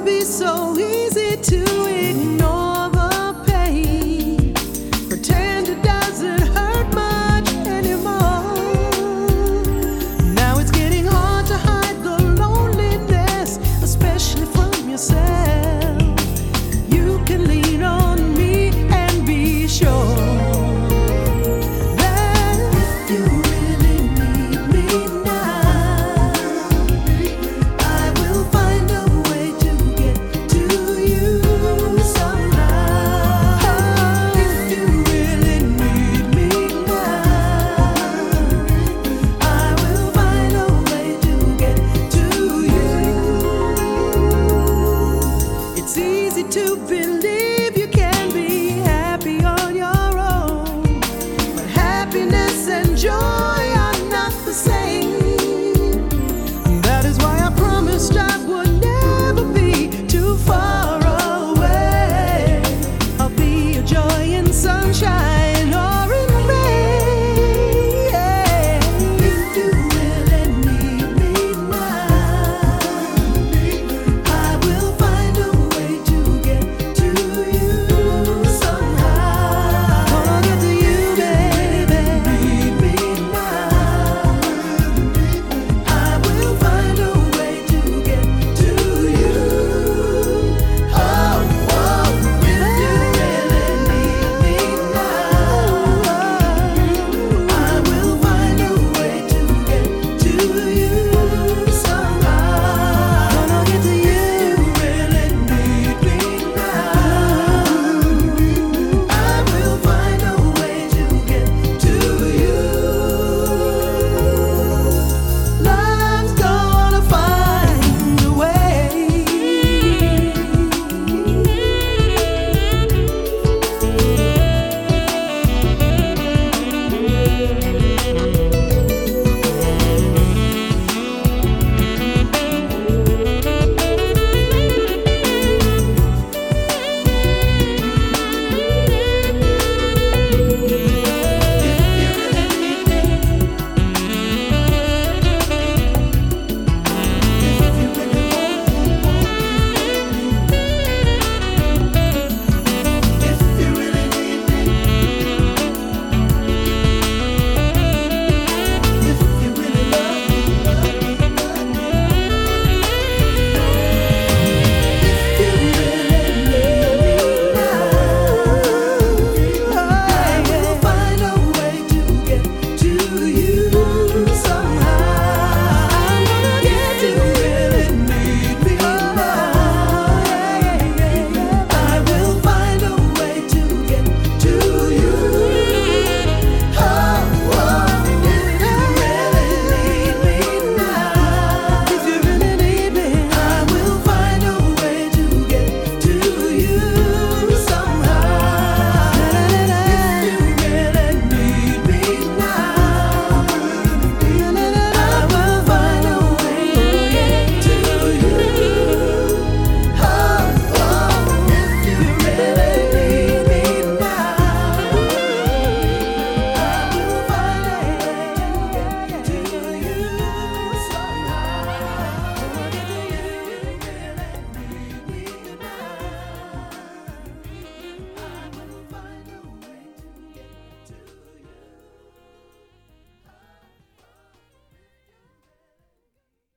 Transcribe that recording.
be so easy to ignore the pain, pretend it doesn't hurt much anymore. Now it's getting hard to hide the loneliness, especially from yourself. You can lean on me and be sure that if you really need me now, I will find a way to get to you somehow. If you really need me now, I will find a way to get to you. It's easy to believe